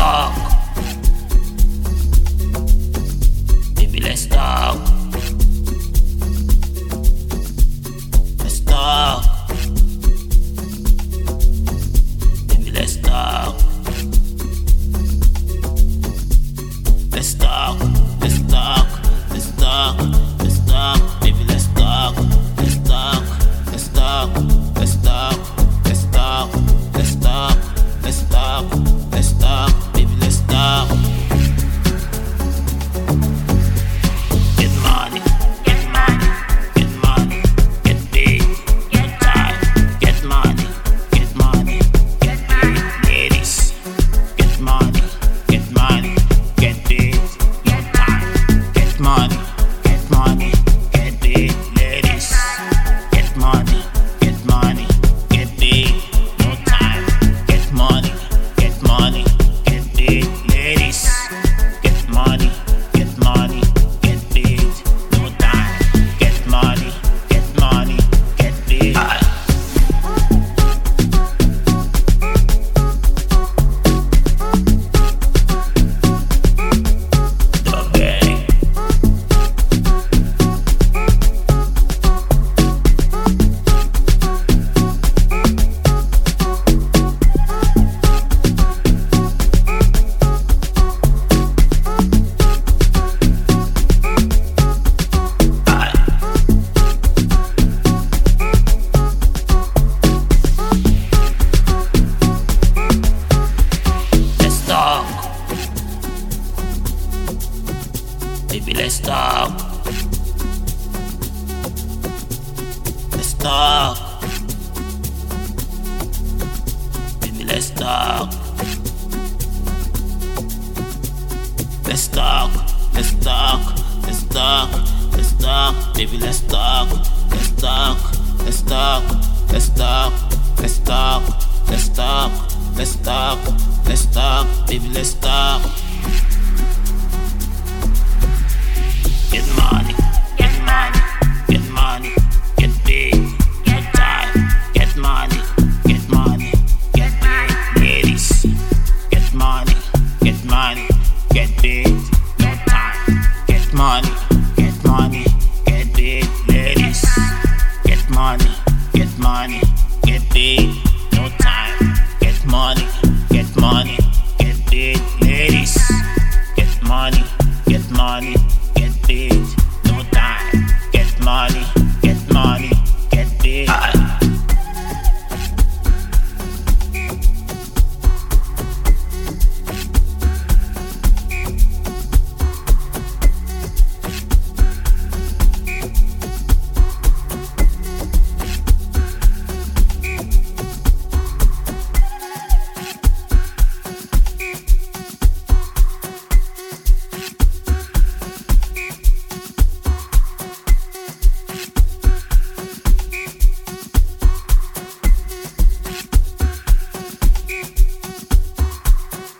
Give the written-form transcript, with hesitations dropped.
talk. Baby, let's talk. Let's talk. Baby, let's talk. Let's talk. Let's talk. Let's talk. Let's talk. Baby, let's talk. Let's talk. Let's talk. Let's talk. Let's talk. Let's talk. Let's talk. Let's talk. Baby, let's talk. Get money. Get money. Get money. Get paid. Get time. Get money. Get money. Get paid. Ladies. Get money. Get money. Get paid. Get time. Get money. Get money. Get paid. Ladies. Get money. Get money. Get paid. No time. Get money. Get money. Get paid. Ladies. Get money. Get money. Get paid. No time. Get money. Get money. Get paid. Let's talk. Baby, let's talk. Let's talk. Baby, let's talk. Let's talk. Let's talk. Let's talk. Let's talk. Baby, let's talk. Let's talk. Let's talk. Let's talk. Let's talk. Let's talk. Let's talk. Let's talk. Baby, let's talk. Get money. Get money. Get money. Get paid. Get time. Get money. Get money. Get paid. Ladies. Get money. Get money. Get paid. No time. Get money. Get money. Get paid. Ladies. Get money. Get money. Get paid.